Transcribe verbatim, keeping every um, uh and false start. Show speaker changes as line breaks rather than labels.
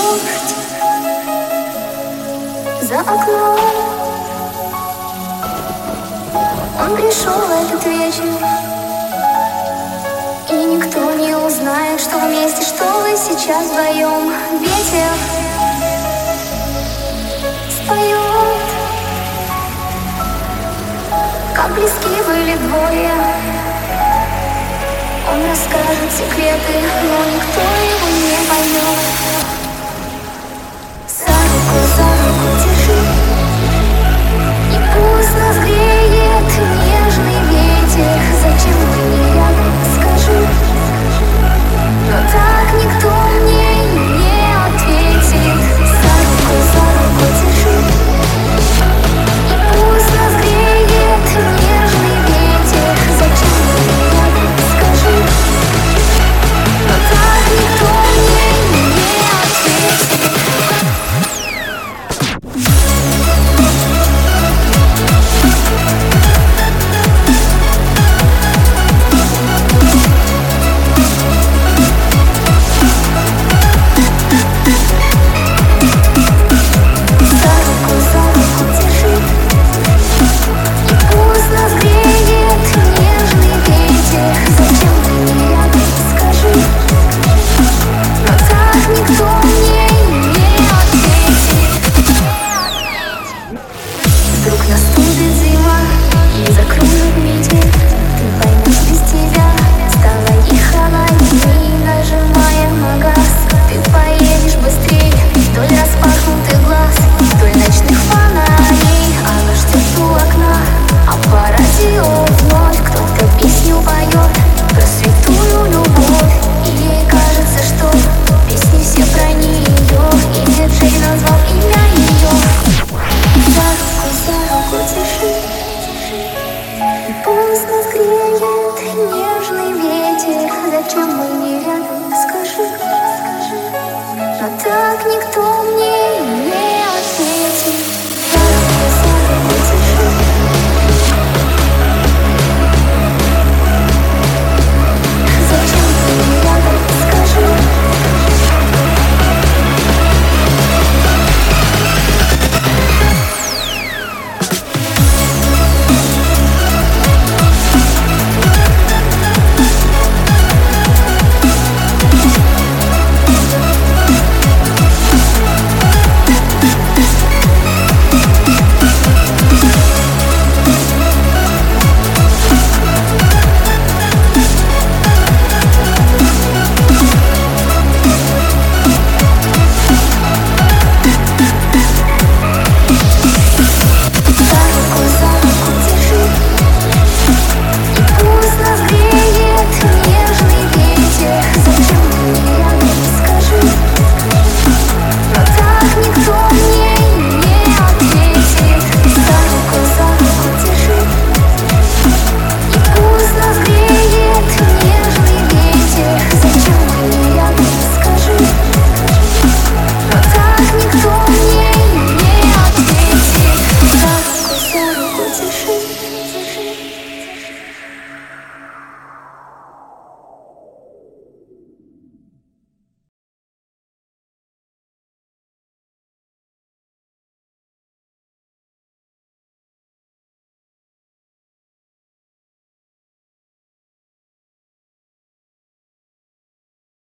дождь за окном. Он пришел этот вечер, и никто не узнает, что вместе, что вы сейчас вдвоем. Ветер споет, как близки были двое. Он расскажет секреты, но никто его не поймет. За руку, за руку держи, и пусть нас греет нежный ветер. Зачем ты не рядом, скажи, но так никто мне не ответит. За руку, за руку держи, и пусть нас греет нежный ветер. Зачем ты не рядом, скажи, но так никто мне не ответит. Зачем мы не рядом, скажи, но так никто мне